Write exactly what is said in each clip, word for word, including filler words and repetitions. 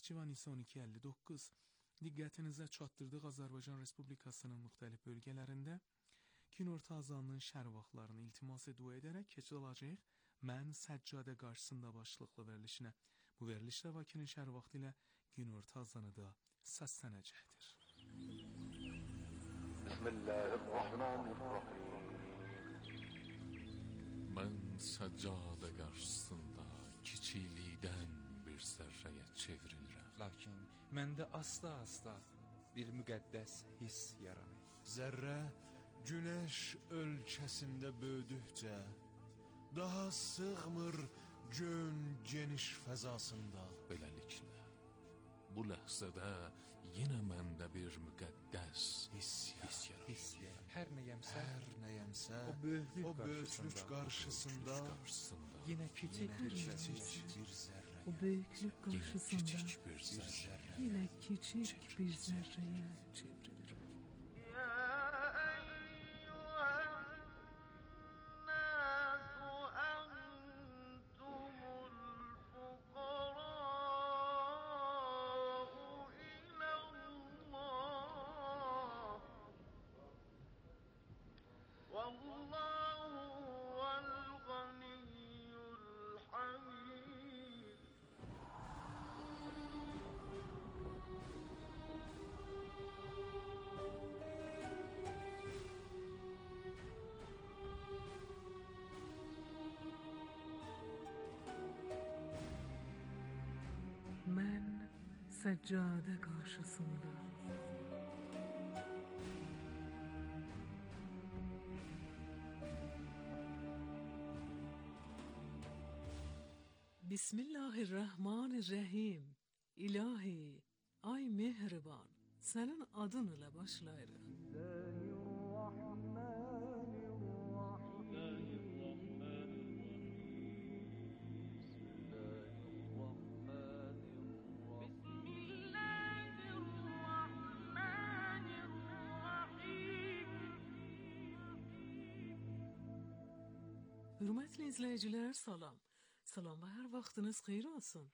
Naxçıvan isə on iki əlli doqquz. Diqqətinizə çatdırdıq Azərbaycan Respublikasının müxtəlif bölgələrində günorta azanının şər vaxtlarını iltimas dua edərək keçiləcək Mən Səccadə qarşısında başlıqlı verilişinə. Bu verilişlə vakinin şər vaxtı ilə günorta azanı da səslənəcəkdir. Bismillahirrahmanirrahim. Mən Səccadə qarşısında kiçiklikdən bir zərrəyə çevrilirəm. Lakin məndə asta-asta bir müqəddəs hiss yaranır. Zərrə günəş ölkəsində böyüdükcə daha sığmır gön geniş fəzasında. Beləliklə, bu ləhzədə yenə məndə bir müqəddəs hiss yaranır. Hiss yaranır. Hər nəyəmsə, Hər nəyəmsə o böyüklük o böyüklük qarşısında, qarşısında yenə kiçik bir kiçik zərrə. bir zərrə. O büyüklük karşısında kiçik bir zərrə. yine küçük bir zerreye çevrilir. Ben seccade karşısında Bismillahirrahmanirrahim. İlahi, ay mehriban, senin adın ile başlayırıq. Hürmetli izleyiciler salam. Salam ve her vaxtınız xeyir olsun.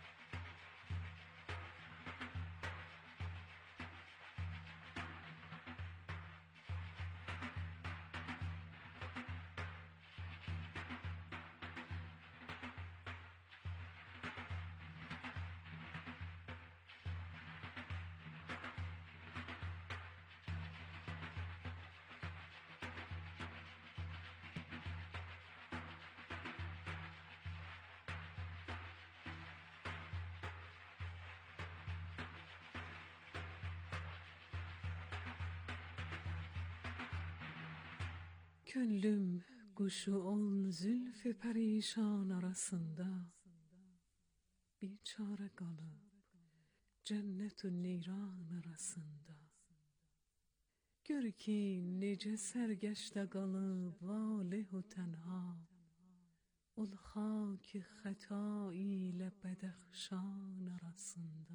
Könlüm kuşu ol zülfü perişan arasında, bir çare kalıp cennet-ü neyran arasında. Gör ki nece sergeçte kalıp valih-u tenha, ol haki xəta ile bedəxşan arasında.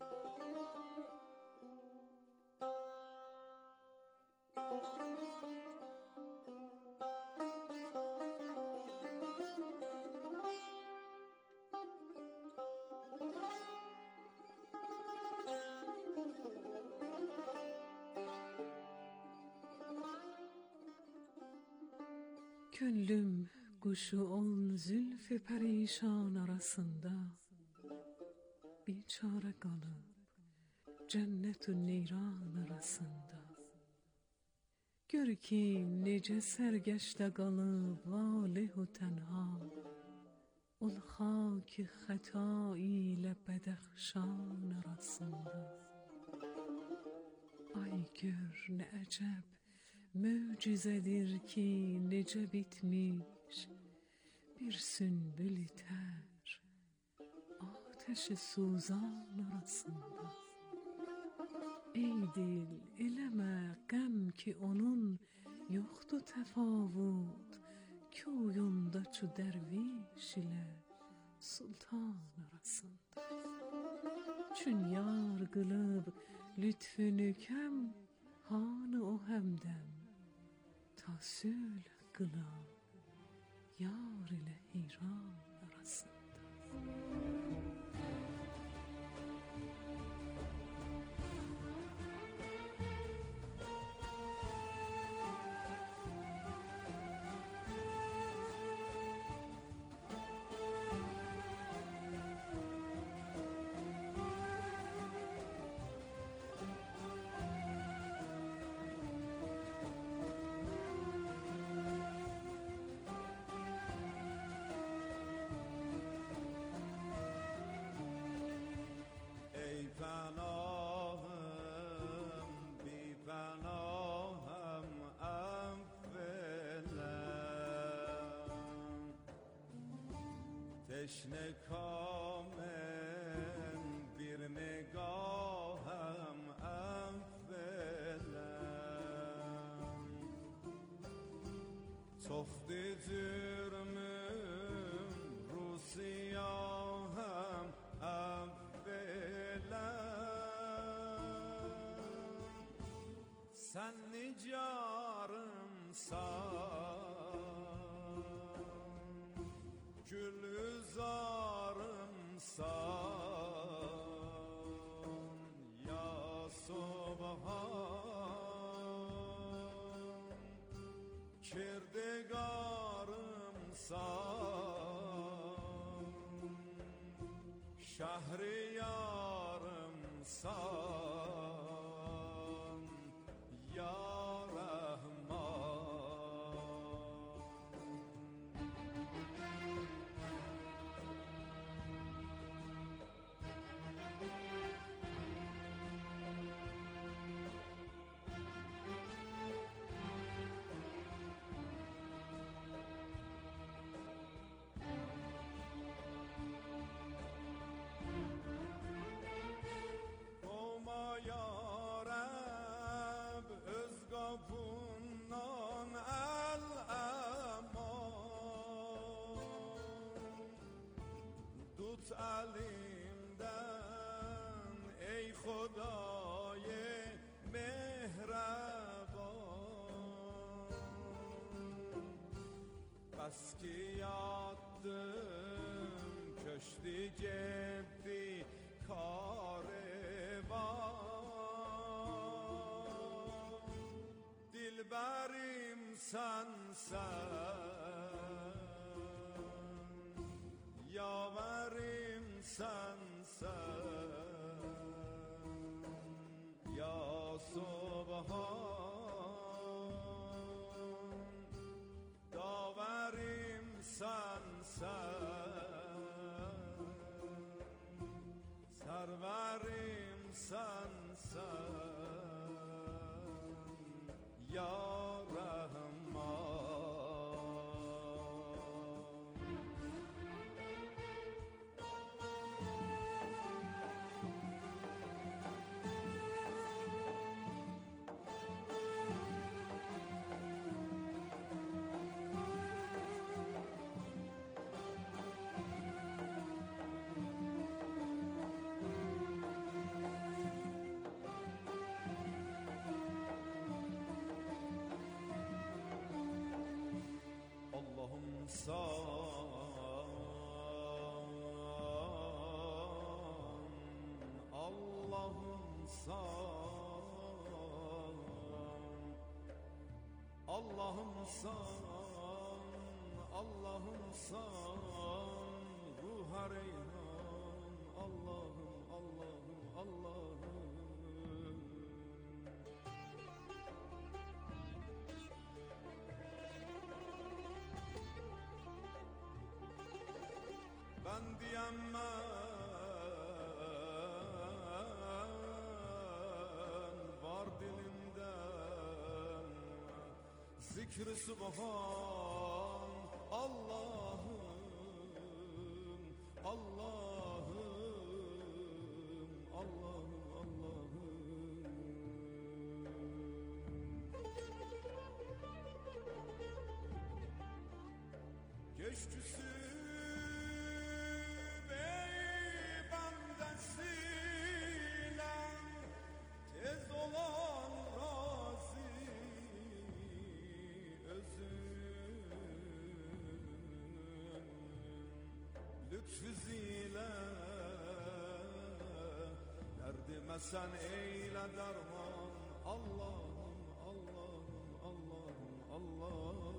Könlüm kuşu ol zülfü perişan arasında, bir çare kalıp cennet-ü neyran arasında. Gör ki nece sergeçte kalıp valih-u tenha, ol haki xəta ile bedəxşan arasında. Ay gör ne əcəb mucizedir ki nece bitmiş bir sünbül ter ateşi suzan arasında. Ey dil eleme gəm ki onun yoktu tefavut kuyunda çu derviş ile sultan arasında. Çün yar kılıp lütfünü kem hanı o hemdem tasül kılam yar ile heyran arasında. تشنه کامم bir نگاهم اولم تفت جرمم رو سیاهم اولم sen nicarımsan Gülzarımsan ya Subhan Kirdigarımsan Şehriyarımsan ya bundan el-eman Tut elimden ey Xuday mehreban Bas ki yattım köşkü cepti karevan Dilberim sensen Yaverim sensen Ya Subhan Daverim sensen Serverim sensen Ya Allah'ım san Allah'ım san Allah'ım san Ruha reyhan Allah'ım Allah'ım Allah'ım Ben diyemem var dilimden Zikr-i Subhan Allah'ım Allah'ım Allah'ım Allah'ım Geçtüsü tez olan razi özün lütfüziyle derdime sen eyle derman Allah'ım Allah'ım Allah'ım Allah'ım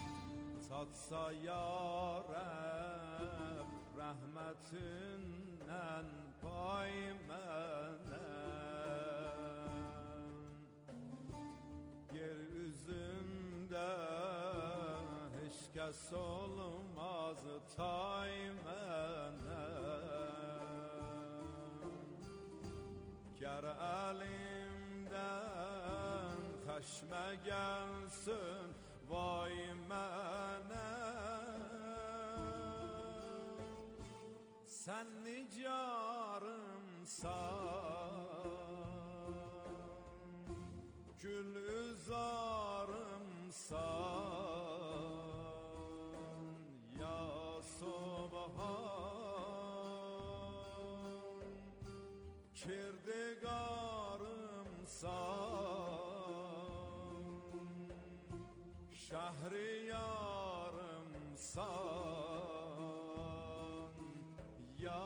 tatsa ya Rab rahmetin senen pay menen Yeryüzünde hiç kes olmaz tay menen Ger elimden xeşme gelsin vay menen Sen nicarımsan Gül üzarımsan Ya Subhan Kirdigarımsan Şehriyarımsan Ya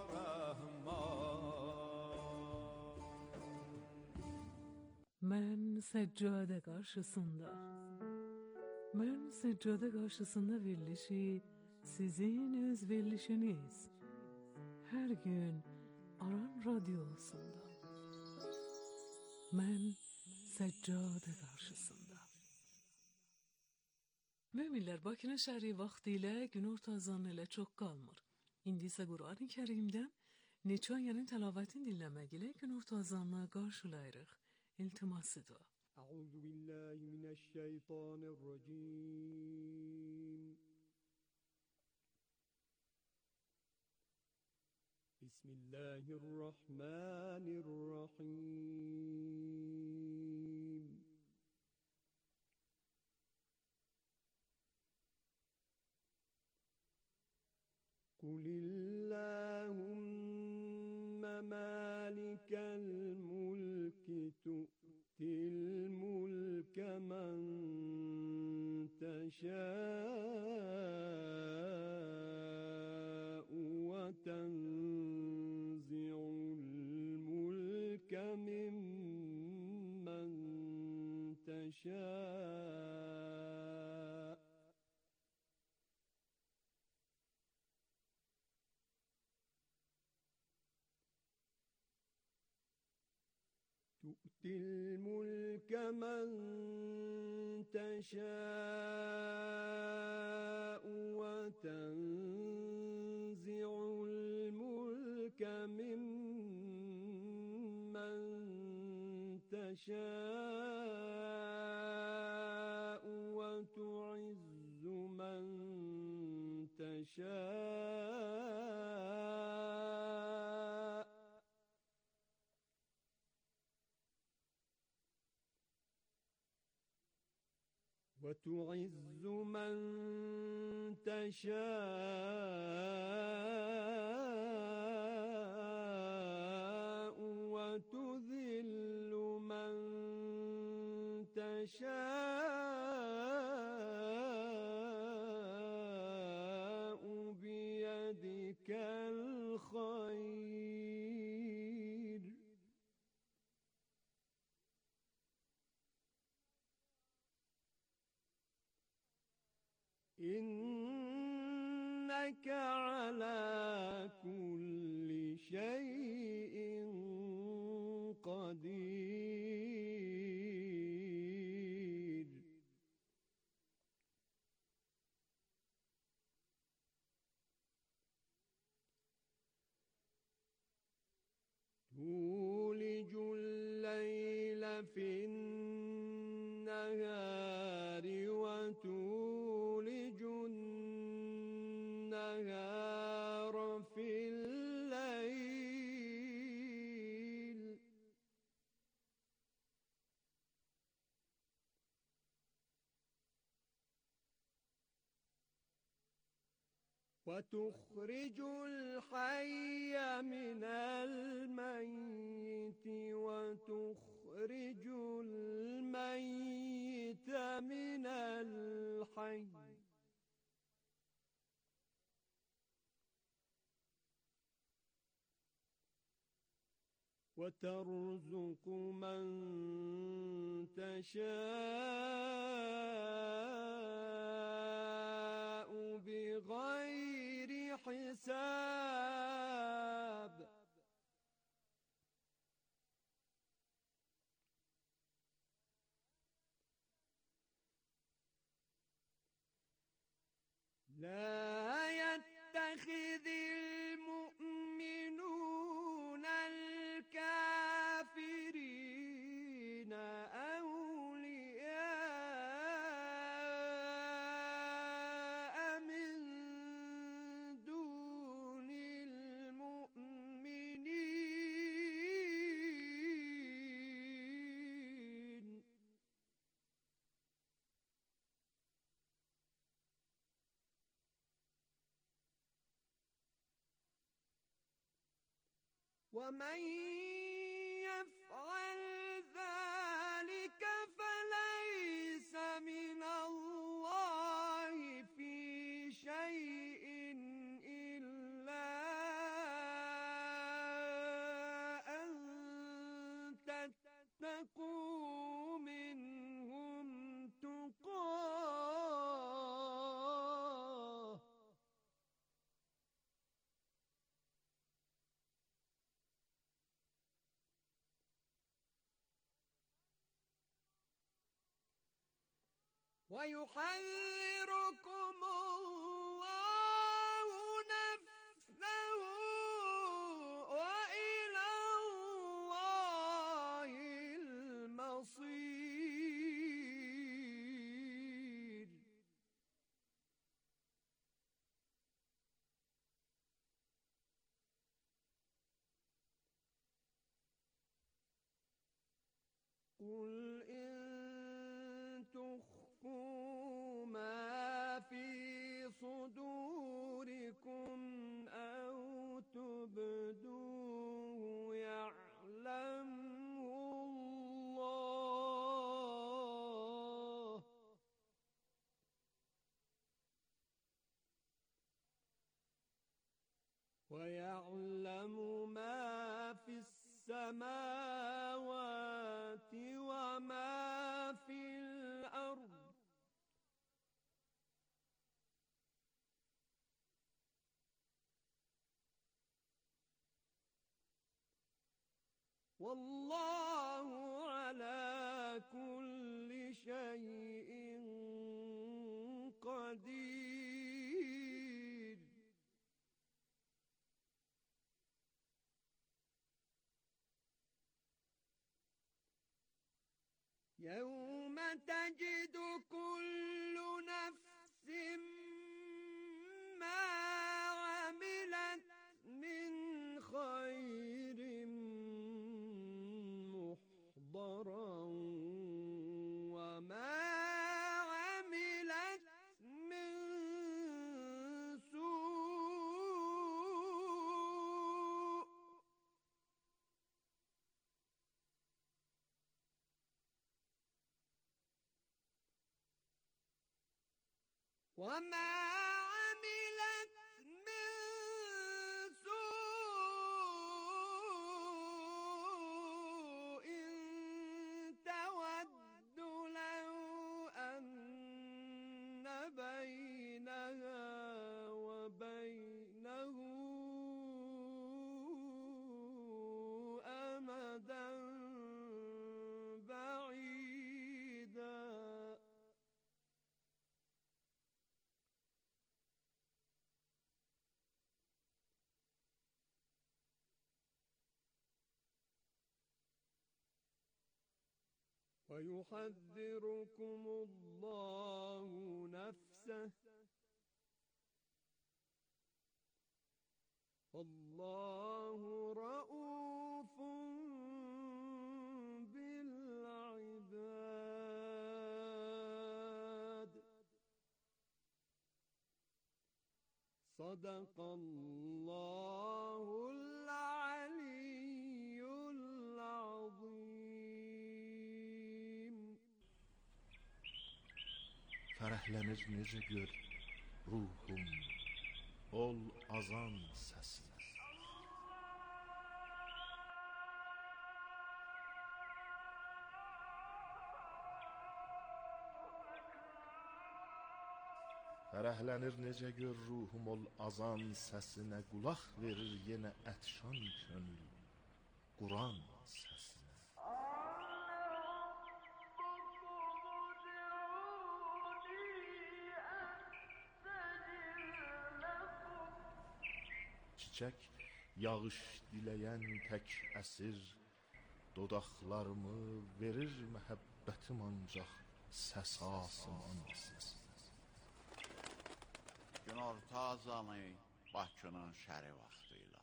Ben seccade karşısında, ben seccade karşısında verilişi sizin öz verilişiniz. Her gün Aran Radyosu'nda. Ben seccade karşısında. Müminler Bakı'nın şerri vaktiyle gün ortazanı ile çok kalmır. İndi ise Kur'an-ı Kerim'den neçə ayənin təlavətini dinləmək ilə gün ortazanına qarşılayırıq. İltimasıdır. أعوذ بالله من الشيطان الرجيم بسم الله الرحمن الرحيم قل اللهم مالك الملك تؤتي الملك من تشاء وتنزع الملك ممن تشاء تؤتي الملك من تشاء وتنزع الملك ممن تشاء وتعز من تشاء وتعز من تشاء وتذل من تشاء بيدك الخير إنك على كل شيء قدير تولج الليل في النهار وتولج النهار في الليل وتخرج الحي من الميت وتخرج الميت من الحي وترزق من تشاء بغير حساب لا يتخذ المؤمنون الكافرين أولياء من دون المؤمنين ومن يفعل ذلك فليس من الله في شيء إلا أن تتقوا منهم تقاه ويحذركم الله نفسه وإلى الله المصير قل إن تخفوا ما في صدوركم أو تبدوه يعلمه الله ويعلم ما في السماوات وما في الأرض والله على كل شيء قدير يوم تجد كل نفس ما عملت من خير محضرا وما عملت من سوء وما عملت من سوء تود لو أن بينها وبينه أمدا بعيدا ويحذركم الله نفسه والله رؤوف بالعباد صدق الله العلي العظيم. Fərəhlənir necə gör ruhum ol azan səsinə. Fərəhlənir necə gör ruhum ol azan səsinə, qulaq verir yenə ətşan könül Quran səsinə. ربكم ادعوني أستجب çiçək, yağış diləyən tək əsir, dodaqlarımı verir məhəbbətim ancaq səs asman səsi. Günorta azanı Bakının şəri vaxtıyla.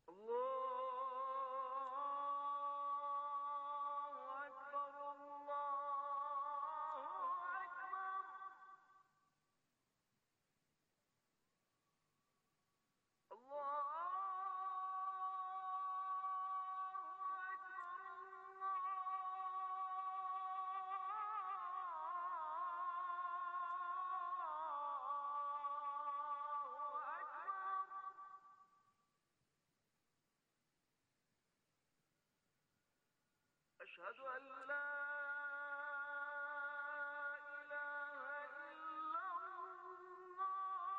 أشهد أن لا إله إلا الله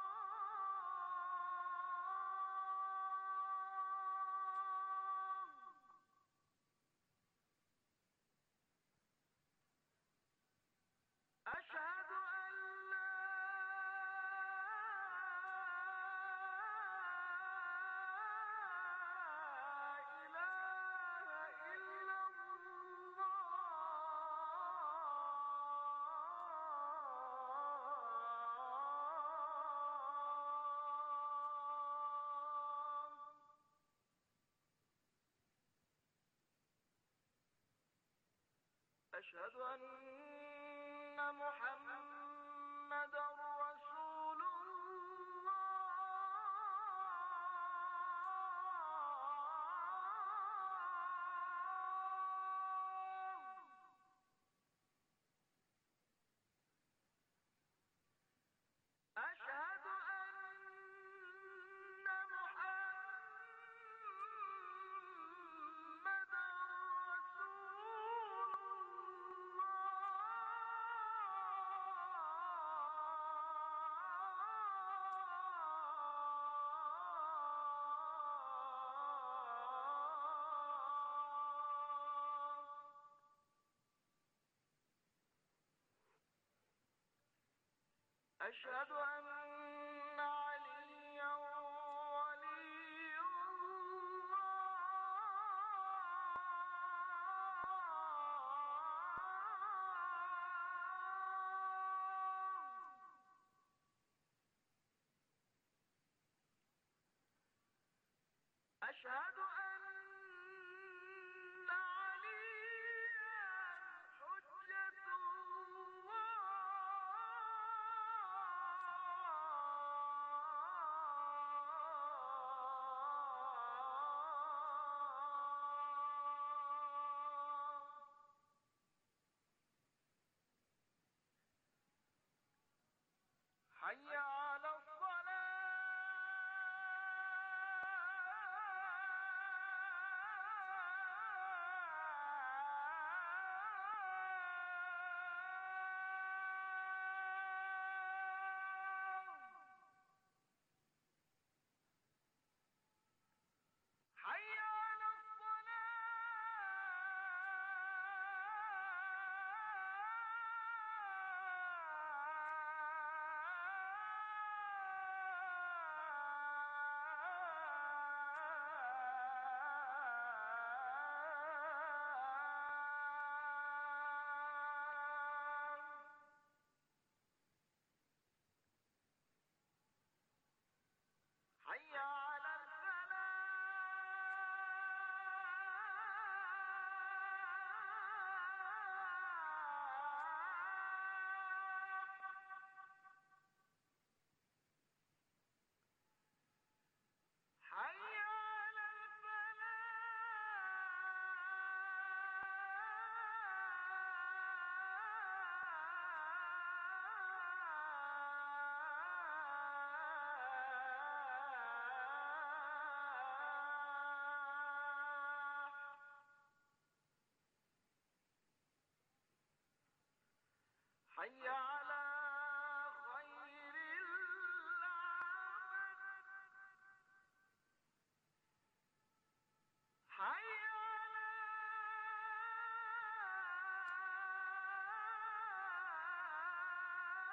أشهد أن لا أشهد أن محمدا رسول الله أشهد أن محمدا رسول أشهد أن عليا ولي الله أشهد أن عليا حجة الله حي على الصلاة حي على الصلاة حي على الفلاح حي على الفلاح حي على خير العمل حي على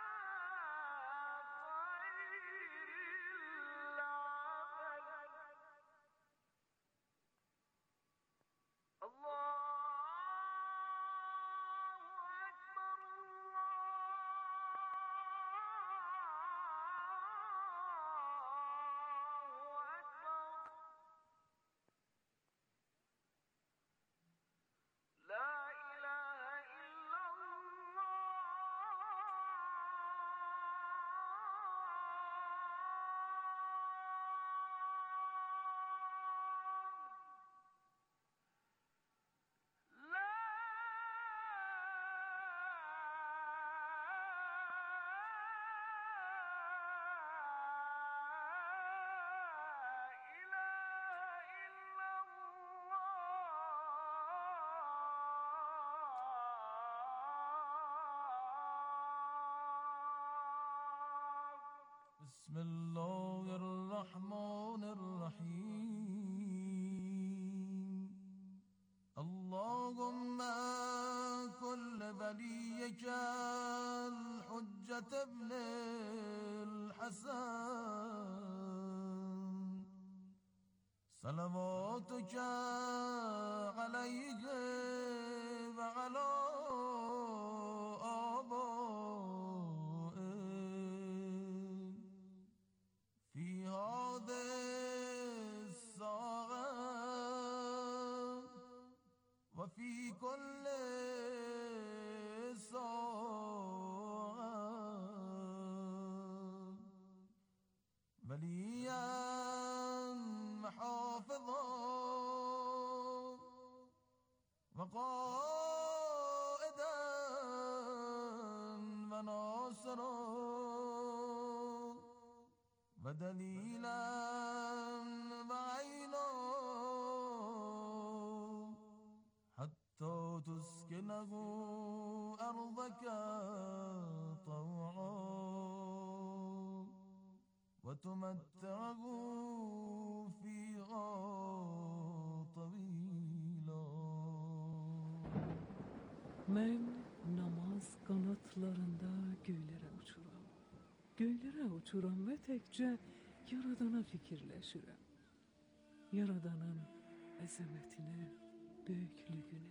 خير العمل بسم الله الرحمن الرحيم اللهم كل وليك الحجة ابن الحسن صلواتك عليه وعلى آبائه في هذه الساعة وفي كل ساعة وليا محافظا وقائدا وناصرا ودليلا وعينا حتى تسكنه أرضك طوعا وتمتعه فيها طويلا. Ben namaz kanatlarında göylere uçuram. Göylere uçuram ve tekçe Yaradana fikirleşirəm. Yaradanın əzəmətini, böyüklüyünü.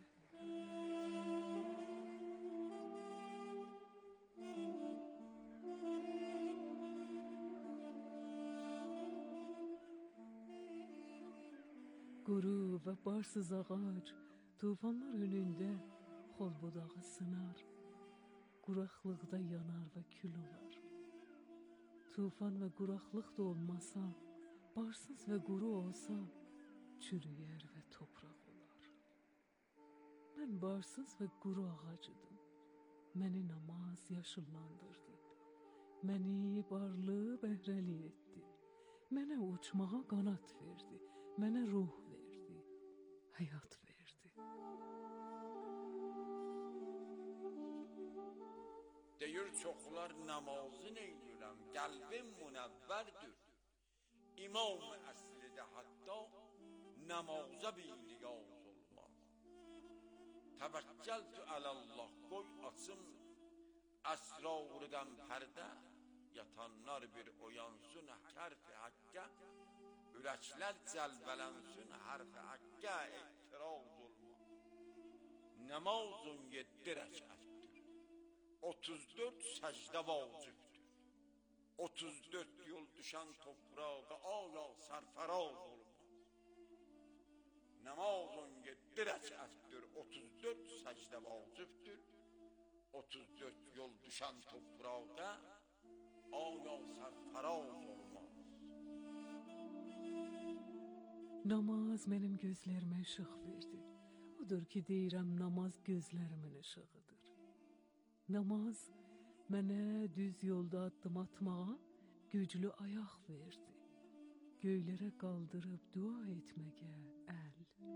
Quru və barsız ağac tufanlar önündə xol budağı sınar, quraqlıqda yanar və kül olar. Tufan və quraqlıq da olmasa, barsız və quru olsa, çürüyər və topraq olar. Mən barsız və quru ağacıdım. Məni namaz yaşıllandırdı. Məni barlı bəhrəli etdi. Mənə uçmağa qanat verdi. Mənə ruh verdi. Həyat verdi. Deyir çoxlar namazı neylürəm, qəlbim münəvvərdir. İmam əslidə hatta namaza bir niyaz olmaz. Təvəkkəltü ələllah, qoy açım əsrarıdan pərdə, yatanlar bir oyansın hərf-i haqqə, ürəklər cəlbələnsün hərf-i haqqə, etiraz olmaz. Namazın yeddi rəkətdir, otuz dörd səcdə vacibdir. otuz dörd yol düşən toprağa aya sərfəraz olmaz. Namazın yeddi rəkətdir, otuz dörd səcdə vacibdir. otuz dörd yol düşən toprağa aya sərfəraz olmaz. Namaz mənim gözlərimə işıq verdi. Odur ki, deyirəm, namaz gözlərimin işığıdır. Namaz mənə düz yolda addım atmağa güclü ayaq verdi. Göylərə qaldırıb dua etməyə əl.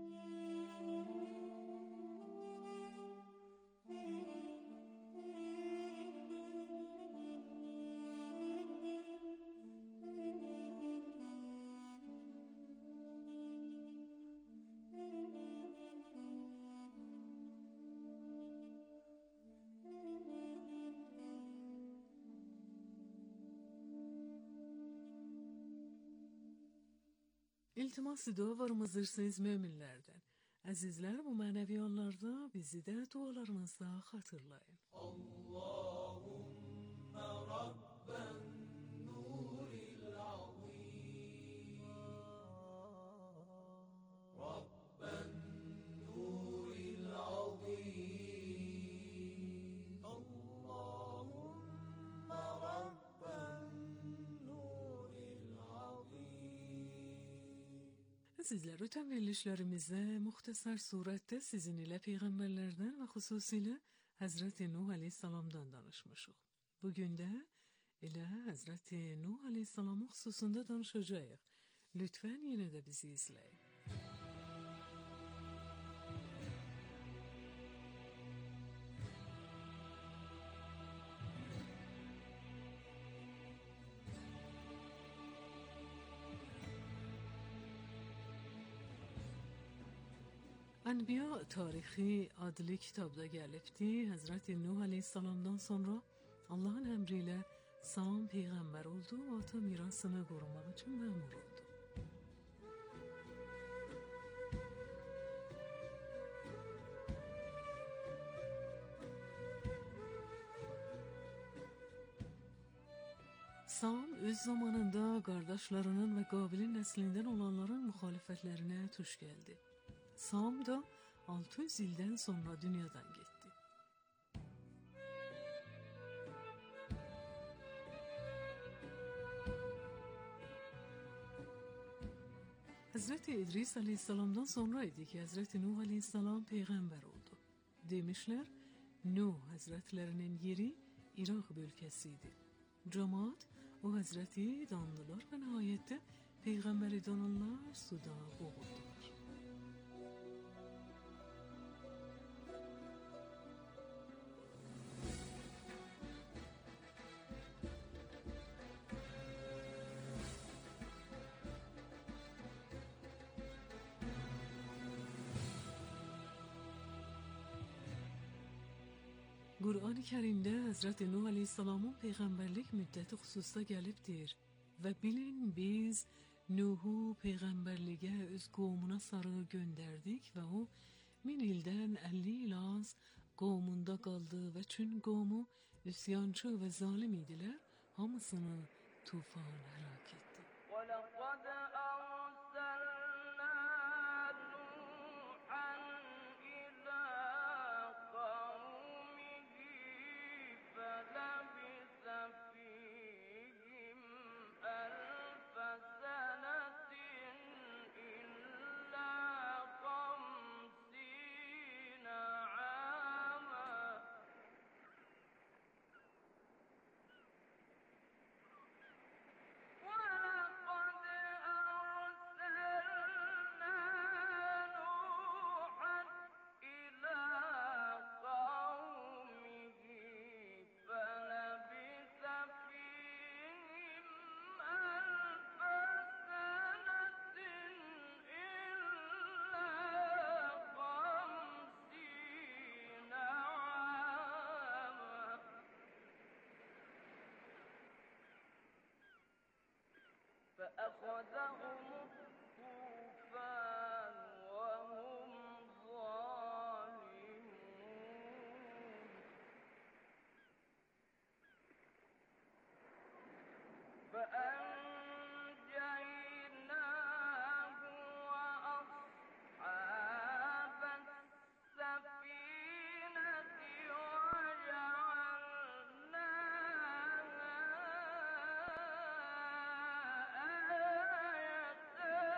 İltimas dualarımızdırsınız müminlərdən. Əzizlər, bu mənəvi anlarda bizi də dualarınızda xatırlayın. Allahümme Rabben nuril azim Rabben nuril azim Allahümme Rabben nuril azim. Əzizlər, ötən verilişlərimizdə müxtəsər surətdə sizin ilə peyğəmbərlərdən və xüsusilə Həzrəti Nuh əleyhissalamdan danışmışıq. Bugün də elə Həzrəti Nuh əleyhissalamın xüsusunda danışacağıq. Lütfən yenə də bizi izləyin. Enbiya tarixi adlı kitabda gəlibdi. Hazreti Nuh Aleyhisselam'dan sonra Allah'ın emriyle Sam peygamber oldu ve ata mirasını korumak için memur oldu. Sam öz zamanında kardeşlerinin ve Qabil'in neslinden olanların muhalefetlerine tuş geldi. Sam da altı yüz ilden sonra dünyadan gitti. Hazreti İdris Aleyhisselam'dan sonra idi ki Hazreti Nuh Aleyhisselam peygamber oldu. Demişler, Nuh Hazretlerinin yeri Irak bölgesiydi. Cemaat o Hazreti dandılar ve nihayette peygamberi dananlar suda boğuldular. Qur'an-ı Kərimdə Həzrəti Nuh Aleyhisselamın peyğəmbərlik müddəti xüsusda gəlibdir və bilin biz Nuhu peyğəmbərliyə öz qovmuna sarı göndərdik və o min ildən əlli il az qovmunda qaldı və çün qovmu üsyançı və zalim idilər, hamısını tufan həlak etdi. وَلَقَدْ أَرْسَلْنَا نُوحًا إِلَى قَوْمِهِ فَلَبِثَ فِيهِمْ أَلْفَ سَنَةٍ إِلَّا خَمْسِينَ عَامًا وَلَقَدْ أَرْسَلْنَا نُوحًا إِلَى قَوْمِهِ فَلَبِثَ فِيهِمْ أَلْفَ سَنَةٍ إِلَّا خَمْسِينَ عَامًا فأخذهم الطوفان وهم ظالمون فأنجيناه وأصحاب السفينة وجعلناها آية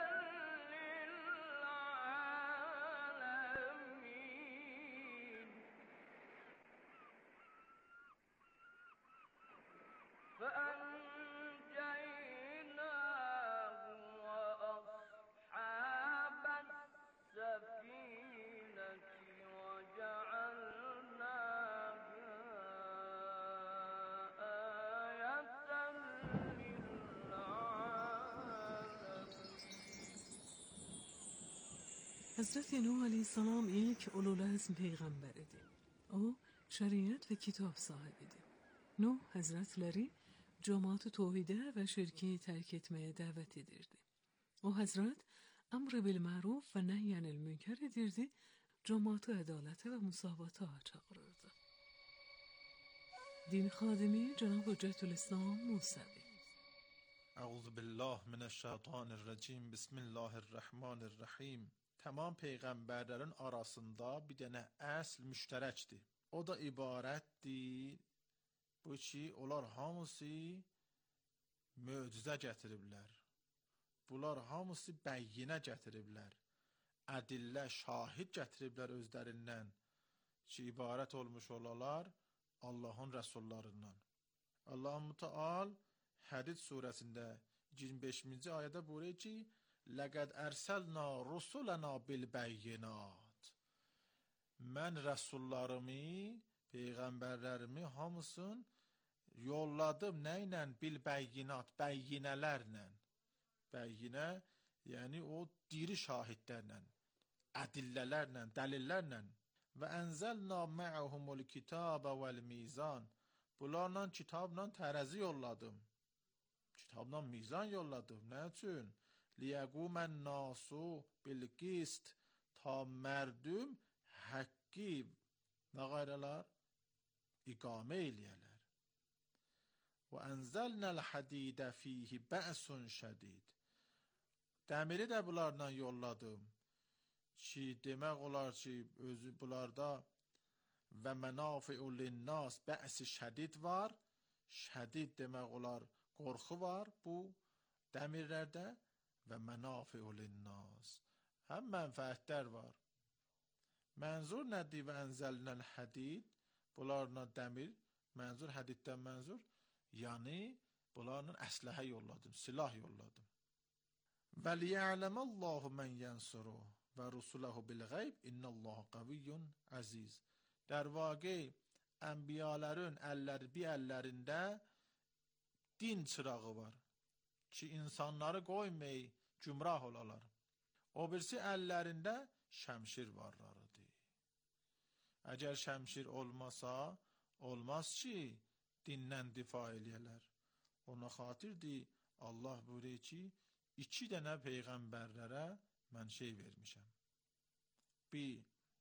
للعالمين فأنجيناه وأصحاب السفينة وجعلناها آية للعالمين. Hazreti Nuh Aleyhisselam ilk ululazm peygamberidir. O şeriat ve kitap sahibidir. Nuh Hazretleri cemaat-ı tevhide ve şirki terk etmeye davet edirdi. O Hazret emr bil maruf ve nehyenil münker edirdi, cemaatı adalete ve musavvata çağırırdı. Din xadimi Cenab-ı Hüccetülislam Musevi. اعوذ بالله من الشیطان الرجیم بسم الله الرحمن الرحیم. Tamam peyğəmbərlərin arasında bir dənə əsl müştərəkdir. O da ibarətdir bu ki, onlar hamısı möcüzə gətiriblər. Bunlar hamısı bəyyinə gətiriblər. Ədillə, şahid gətiriblər özlərindən ki, ibarət olmuş olalar Allahın rəsullarından. Allah-u Teala Hədid surəsində iyirmi beşinci ayədə buyurur ki, لَقَدْ أَرْسَلْنَا رُسُلَنَا بِالْبَيِّنَاتِ Mən rəsullarımı, peyğəmbərlərimi hamısını yolladım nə ilə? Bil-bəyyinat, bəyyinələrlə. Bəyyinə, yəni o diri şahidlərlə. ədillələrlə, dəlillərlə və ənzəlna ma'ahumul kitaba vel mizan. Bunlarla kitabla tərəzi yolladım. Kitabla mizan yolladım. Nə üçün? Liyəqumən nasu bil qist, ta mərdüm həqqi və qayrələr iqamə eləyələr. Və ənzəlnəl hədidə fihi bə'sun şədid. Dəmiri də bunlarla yolladım. Ki demək olar ki, özü bunlarda və mənafi'u linnas bə'si şədid var. Şədid demək olar, qorxu var bu dəmirlərdə və mənafi'u linnas. Həm mənfəətlər var. Mənzur nədir və ənzəlnəl hədid? Bunlarla dəmir, mənzur hədiddən mənzur, yəni bunlarla əsləhə yolladım, silah yolladım. Və liya'ləməllahu mən yənsuruh və rusuləhu bil-ğeyb innəllâhu qaviyyun əziz. در واقع enbiyaların əlləri bir əllərində din çırağı var ki insanları qoymayı gümrah olalar. O birisi əllərində şəmşir varlarıdır. Əgər şəmşir olmasa olmaz ki dindən difa eləyələr. Ona xatirdir Allah buyuruyor ki iki dənə peyğəmbərlərə mən şey vermişəm. Bir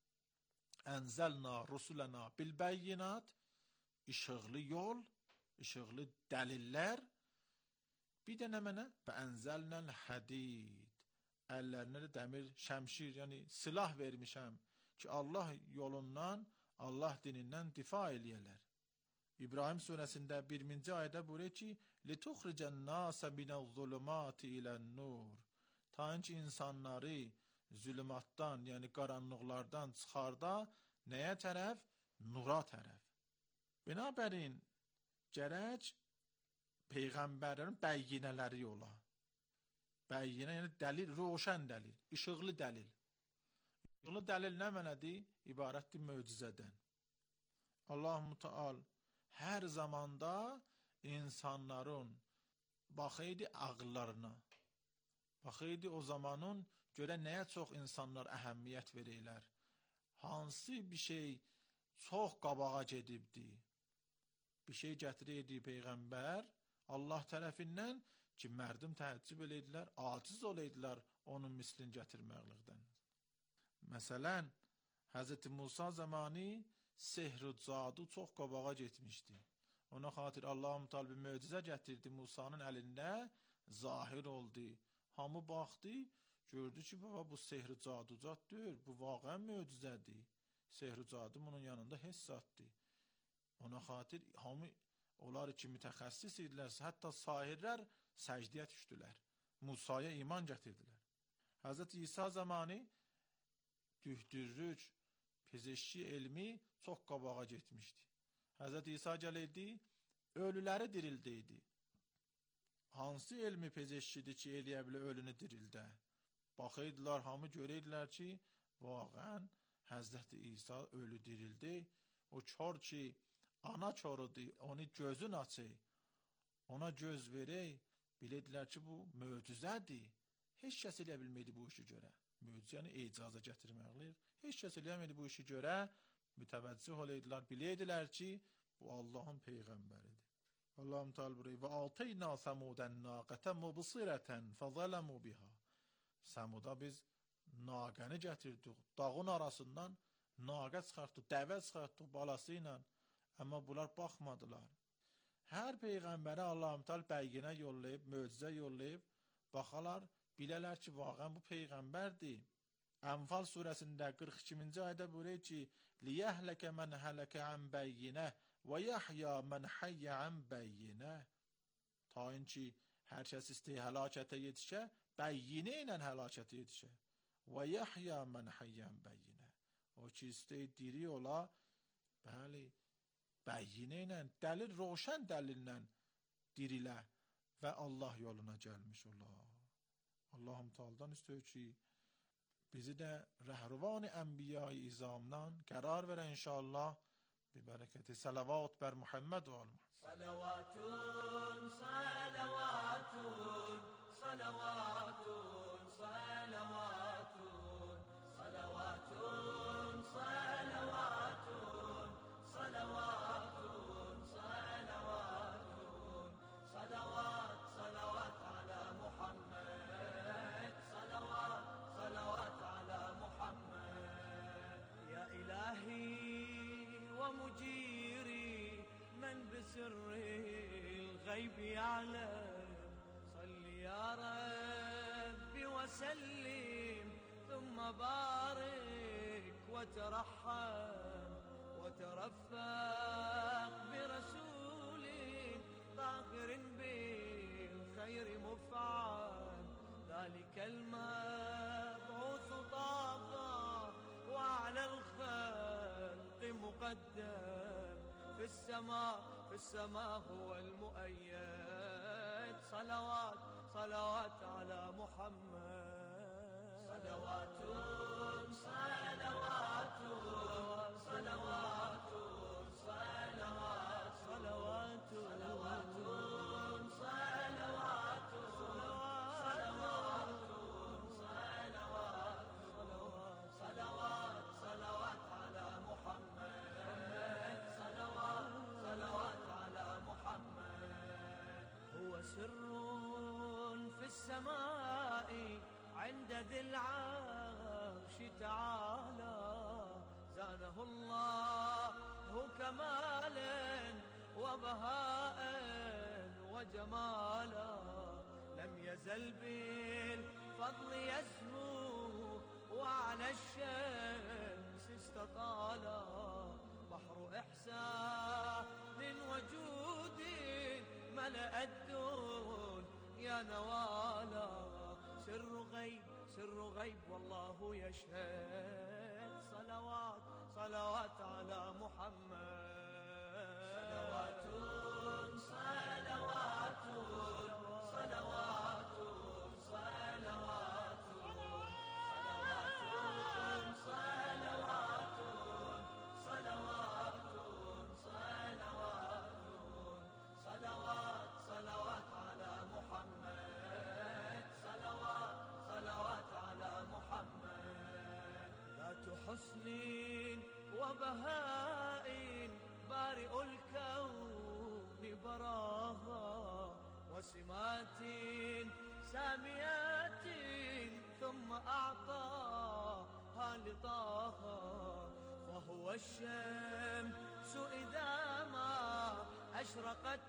Ənzəlna rusulana bilbəyyinat, işıqlı yol, işıqlı dəlillər. Bir dənə mənə və ənzəlnəl hədid, əllərinə də dəmir, şəmşir, yəni silah vermişəm ki Allah yolundan, Allah dinindən difa eləyələr. İbrahim surəsində birinci ayədə buyuruyor ki لِتُخْرِجَ النَّاسَ مِنَ الظُّلُمَاتِ إِلَى النُّورِ. Ta ki insanları zülümatdan, yəni qaranlıqlardan çıxarda nəyə tərəf? Nura tərəf. Binabərin gərək peyğəmbərlərin bəyyinələri yola. Bəyyinə yəni dəlil, roşən dəlil, işıqlı dəlil. İşıqlı dəlil nə mənədir? İbarətdir möcüzədən. Allah-u Teala hər zamanda insanların baxıydı ağıllarına. Baxıydı o zamanın görə nəyə çox insanlar əhəmiyyət verirlər. Hansı bir şey çox qabağa gedibdi. Bir şey gətirirdi Peyğəmbər Allah tərəfindən ki, mərdim təəccüb eləydilər, aciz olaydılar onun mislini gətirməklikdən. Məsələn, Həzrəti Musa zamanı sehr-ü cadu çox qabağa getmişdi. Ona xatir Allah-u Teala bir möcüzə gətirdi Musanın əlində, zahir oldu. Hamı baxdı, gördü ki, baba bu sehr-ü caducatdır, bu vaqəən möcüzədir. Sehr-ü cadu bunun yanında heç zatdır. Ona xatir hamı onlar ki mütəxəssis idilər, hətta sahirlər səcdiyə düşdülər. Musaya iman gətirdilər. Həzrət İsa zamanı dühdürrüc, pezeşki elmi çox qabağa getmişdi. Həzrət İsa gəlirdi, ölüləri dirildiydi. Hansı elmi pezeşkidir ki, eləyə bilər ölünü dirildə? Baxıydılar, hamı görəydilər ki, vaqən Həzrət İsa ölü dirildi. O kör ki, ana körüdür, onu gözün açı, ona göz verək, bilədilər ki, bu möcüzədir. Heç kəs eləyə bilməydi bu işi görə. Möcüzəni icaza gətirməkdir. Heç kəs eləyə bu işi görə mütəvəccüh olaydılar, bilədilər ki, bu Allahın peyğəmbəridir. Allah'ım Teala burayı ve altayna samuden naqatan mubsiratan fazalamu biha. Samuda biz naqəni gətirdik. Dağın arasından naqa çıxartdıq, dəvə çıxartdıq balası ilə. Amma bunlar baxmadılar. Hər peyğəmbərə Allah'ım Teala bəyyinə yollayıb, möcüzə yollayıb, baxalar, bilələr ki, vaqən bu peyğəmbərdir. Ənfal surəsində qırx ikinci ayədə buyuruyor ki, liyəhləkə mən hələkə ən bəyyinə və yəhya mən həyyə ən bəyyinə. Ta ki, hər kəs istəyir həlakətə yetişə, bəyyinə ilə həlakətə yetişə. Və yəhya mən həyyə ən bəyyinə. O ki, istəyir diri ola, bəli, bəyyinə ilə, dəlil, roşən dəlillə dirilə və Allah yoluna gəlmiş ola. Allah'ım Teala'dan istiyor ki, bizi de rəhruvan-ı ənbiya-i izamdan qərar verə inşallah bi bərəkəti salavat bər Muhammed və al-Muhammed. Salavatun, salavatun, salavatun, salavatun, salavatun. سر الغيب يعلم صل يا ربي وسلم ثم بارك وترحم وترفق برسول طاهر بالخير مفعم ذلك المبعوث طاغى وعلى الخلق مقدم في السماء في السماء هو المؤيد صلوات صلوات على محمد صلوات صلوات صلوات صلوات صلوات صلوات صلوات صلوات صلوات صلوات صلوات على محمد صلوات صلوات على محمد هو سر في السماء عند ذي العرش تعالى زانه الله كمالا وبهاء وجمالا لم يزل بالفضل يزهو وعلى الشمس استطالا بحر إحسان وجود ملأ الدنيا نوالا سر غيب سر غيب والله يشهد صلوات صلوات على محمد صلوات صلوات صلوات صلوات صلوات صلوات صلوات صلوات صلوات على محمد صلوات صلوات على محمد ذات حسن وبهاء بارئ الكون براها وسمات ساميات ثم أعطاها لطاها فهو الشمس إذا ما أشرقت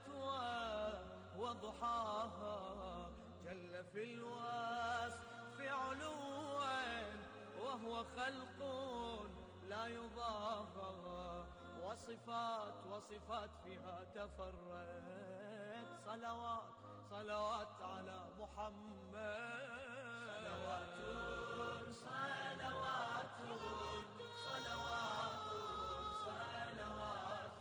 وضحاها جل في الوصف علوا وهو خلق لا يضاهى وصفات وصفات فيها تفرد صلوات صلوات على محمد صلوات صلوات صلوات صلوات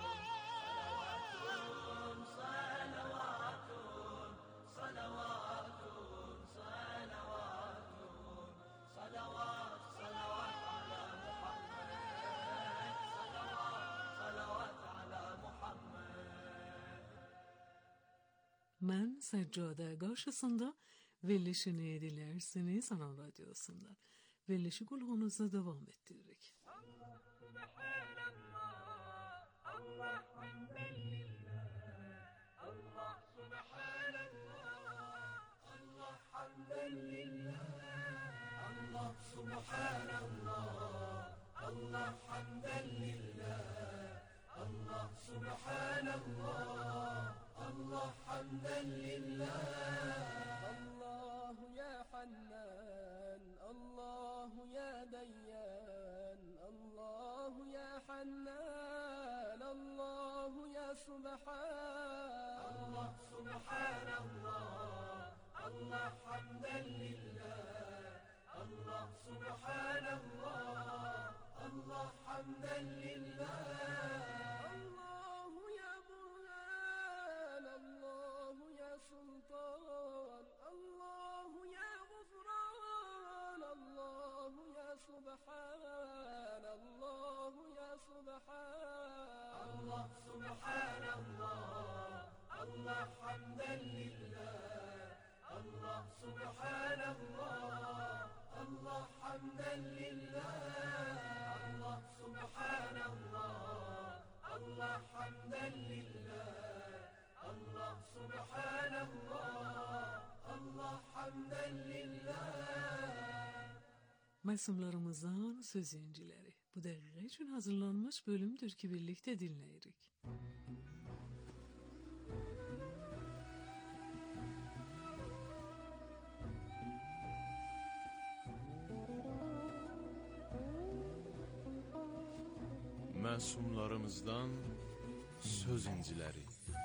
صلوات صلوات صلوات صلوات صلوات على محمد صلوات صلوات على محمد. Ben Seccade karşısında verilişini dilerseniz Anan Radyosu'nda. Verilişi kulağınızda devam ettiririk. Allah subhanallah, Allah hamden lillah, Allah subhanallah, Allah hamden lillah, Allah subhanallah, Allah hamden lillah, Allah subhanallah, Allah hamden lillah. الله يا حنان الله يا ديان الله يا حنان الله يا سبحان الله سبحان الله الله حمدا لله الله سبحان الله الله حمدا لله الله يا برهان الله يا سلطان الله يا غفران الله يا سبحان الله يا سبحان الله سبحان الله الله حمدا لله الله سبحان الله الله حمدا لله الله سبحان الله الله حمدا لله الله سبحان الله الله حمدا لله. Mevsimlerimizden söz incileri. Bu dakika için hazırlanmış bölümdür ki birlikte dinleyirik. Məsumlarımızdan söz inciləri.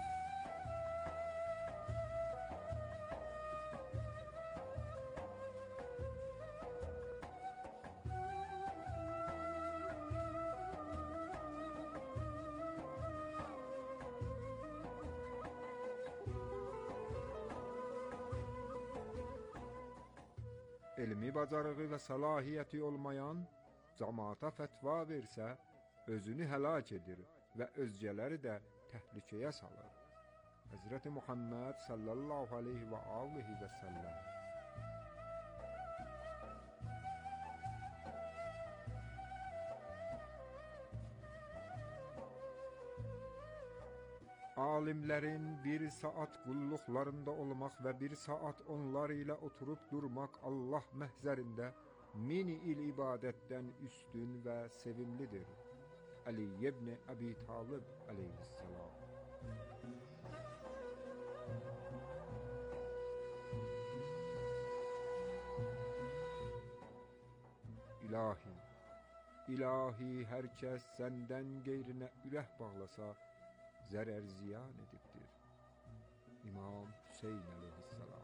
Elmi bacarığı və səlahiyyəti olmayan cəmaata fətva versə, özünü həlak edir və özgələri də təhlükəyə salır. Həzrəti Muhammed sallallahu aleyhi və aleyhi və səlləm. Alimlərin bir saat qulluqlarında olmaq və bir saat onlar ilə oturub durmaq Allah məhzərində min il ibadətdən üstün və sevimlidir. Ali ibn Abi Talib aleyhissalam. İlahi, ilahi hər kəs səndən qeyrinə ürək bağlasa, zərər ziyan edibdir. İmam Hüseyin aleyhissalam.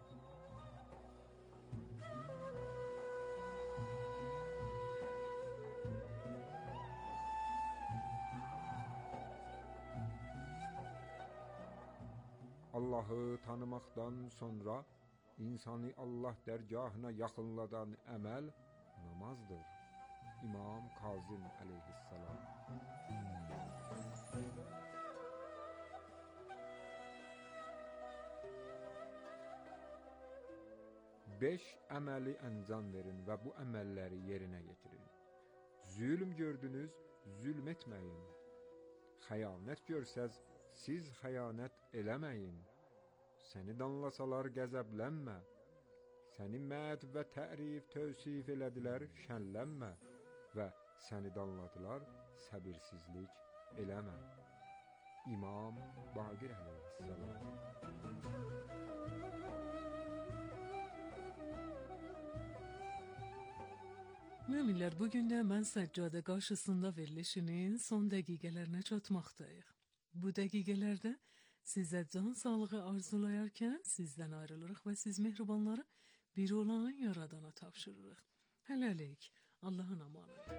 Allahı tanımaqdan sonra insanı Allah dərgahına yaxınladan əməl namazdır. İmam Kazım aleyhissalam. Beş əməli əncam verin və bu əməlləri yerinə getirin. Zülm gördünüz, zülm etməyin. Xəyanət görsəz, siz xəyanət eləməyin. Səni danlasalar qəzəblənmə. Səni məd və tərif, tövsif elədilər, şənlənmə. Və səni danladılar, səbirsizlik eləmə. İmam Baqir aleyhissalam. Müminlər, bugün də mən səccadə qarşısında verilişinin son dəqiqələrinə çatmaqdayıq. Bu dəqiqələrdə sizə can sağlığı arzulayarkən sizdən ayrılırıq və siz mehribanları biri olan Yaradana tapşırırıq. Hələlik, Allahın amanı.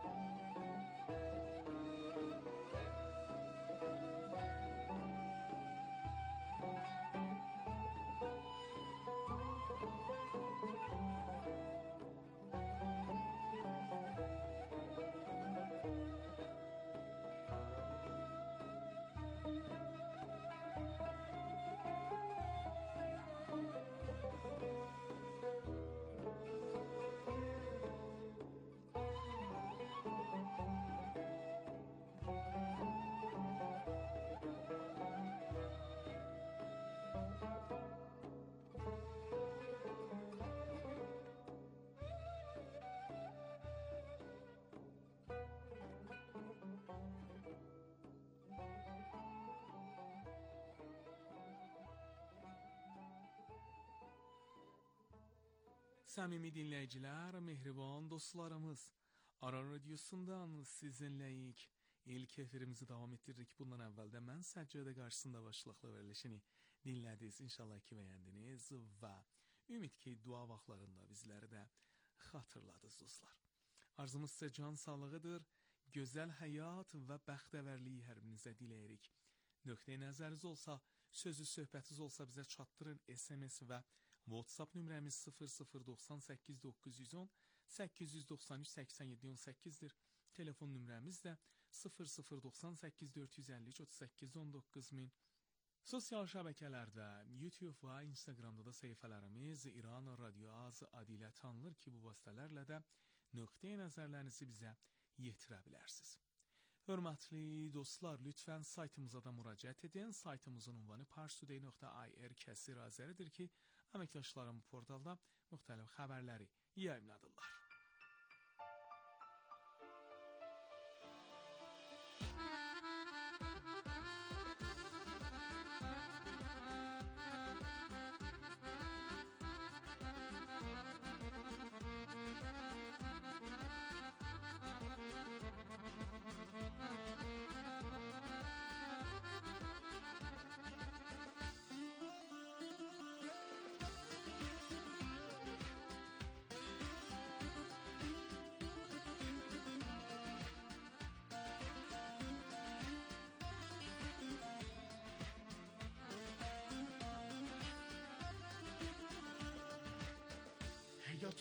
Səmimi dinləyicilər, mehriban dostlarımız, Aran Radiosundan sizinləyik. İlk efirimizi davam etdirdik. Bundan əvvəldə mən Səccadə qarşısında başlıqlı verilişini dinlədiniz. İnşallah ki, bəyəndiniz və ümid ki, dua vaxtlarında bizləri də xatırladınız dostlar. Arzumuz sizə can sağlığıdır, gözəl həyat və bəxtəvərliyi hər birinizə diləyirik. Nöqtə nəzəriniz olsa, sözü söhbətiniz olsa bizə çatdırın. S M S və WhatsApp nömrəmiz sıfır sıfır doxsan səkkiz doqquz yüz on səkkiz yüz doxsan üç səksən yeddi on səkkizdir. Telefon nömrəmiz də sıfır sıfır doxsan səkkiz dörd yüz əlli üç otuz səkkiz on doqquz min. Sosial şəbəkələrdə, YouTube və Instagramda da səhifələrimiz İran Radio Az adı ilə tanınır ki, bu vasitələrlə də nöqtə nəzərlərinizi bizə yetirə bilərsiniz. Hörmətli dostlar, lütfən saytımıza da müraciət edin. Saytımızın ünvanı parstoday nöqtə i r kəsir azəridir ki, əməkdaşlarım portalda müxtəlif xəbərləri yayımladırlar.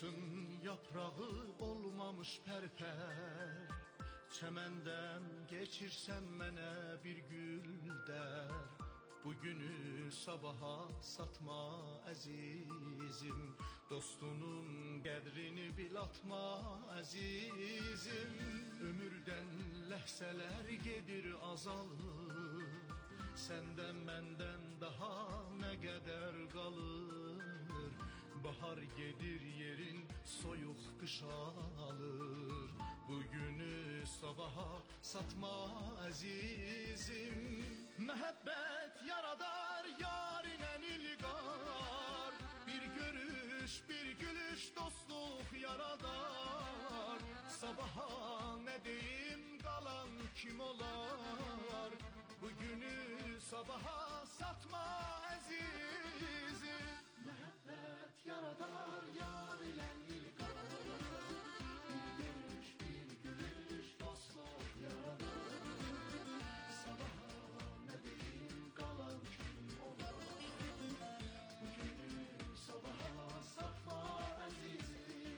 Yaşın yaprağı olmamış pərpər, çəməndən geçirsən mənə bir gül der. Bugünü sabaha satma əzizim, dostunun qədrini bil atma əzizim. Ömürdən ləhsələr gedir azalır, səndən məndən daha nə qədər qalır. Bahar gedir yerin soyuq qış alır, bugünü sabaha satma əzizim. Məhəbbət yaradar yarinə ilqar, bir görüş bir gülüş dostluq yaradar. Sabaha nə deyim qalan kim olar, bugünü sabaha satma əzizim. Məhəbbət yaradar yarinə ilqar, bir görüş bir gülüş dostluq yaradar. Sabaha nə deyim qalan kim olar, bugünü sabaha satma əzizim.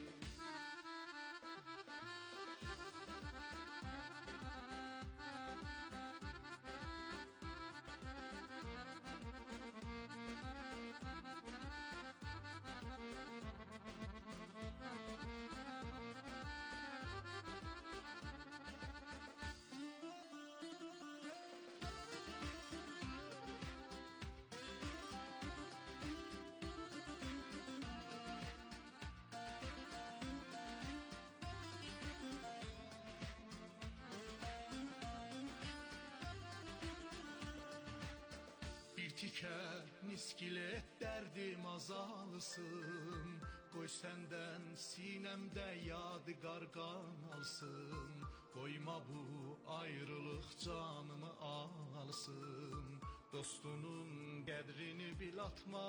Tikə niskilet dərdim azalsın, qoy səndən sinəmdə yadigar qalsın. Qoyma bu ayrılıq canımı alsın, dostunun qədrini bil atma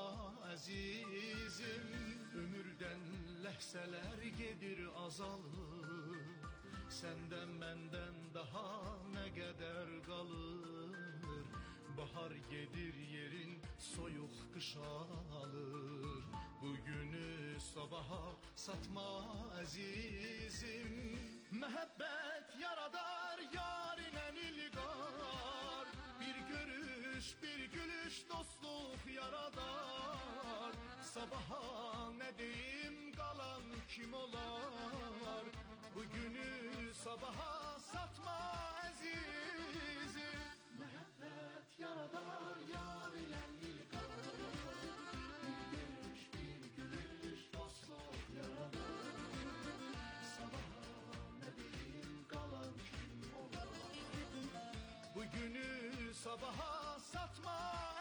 əzizim. Ömürdən ləhsələr gedir azalır, səndən məndən daha nə qədər qalır. Bahar gedir yerin soyuq qış alır, bugünü sabaha satma əzizim. Məhəbbət yaradar yarinə ilqar, bir görüş bir gülüş dostluq yaradar. Sabaha nə deyim qalan kim olar, bugünü sabaha satma əzizim. Məhəbbət yaradar yarinə ilqar, bir görüş bir gülüş dostluq yaradar. Sabaha nə deyim qalan kim olar, bugünü sabaha satma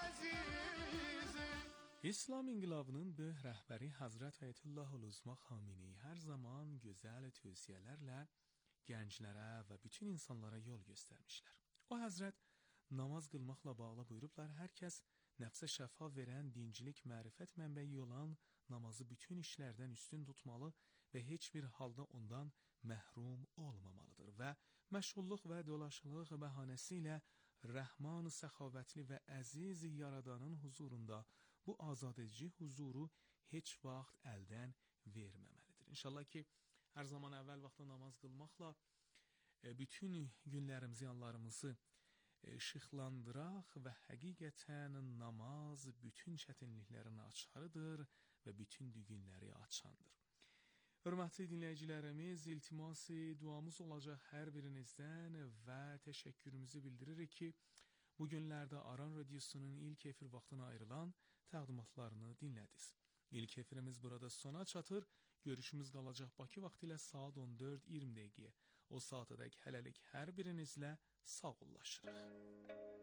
əzizim. İslam inqilabının böyük rəhbəri Həzrət Əyətullah Ul-Uzma Xameneyi hər zaman gözəl tövsiyələrlə gənclərə və bütün insanlara yol göstərmişlər. O Həzrət namaz qılmaqla bağlı buyurublar, hər kəs nəfsə şəfa verən, dincilik, mərifət mənbəyi olan namazı bütün işlərdən üstün tutmalı və heç bir halda ondan məhrum olmamalıdır və məşğulluq və dolaşılıq bəhanəsi ilə Rəhman səxavətli və əziz yaradanın huzurunda bu azadedici huzuru heç vaxt əldən verməməlidir. İnşallah ki, hər zaman əvvəl vaxtda namaz qılmaqla bütün günlərimizi, anlarımızı işıqlandıraq və həqiqətən namaz bütün çətinliklərin açarıdır və bütün düğünləri açandır. Hörmətli dinləyicilərimiz, iltimasi duamız olacaq hər birinizdən və təşəkkürümüzü bildiririk ki, bu günlərdə Aran Radiosunun ilk efir vaxtına ayrılan təqdimatlarını dinlədiniz. İlk efirimiz burada sona çatır. Görüşümüz qalacaq Bakı vaxtı ilə saat on dörd iyirmi dəqiqəyə. O saatədək hələlik hər birinizlə sağollaşırıq.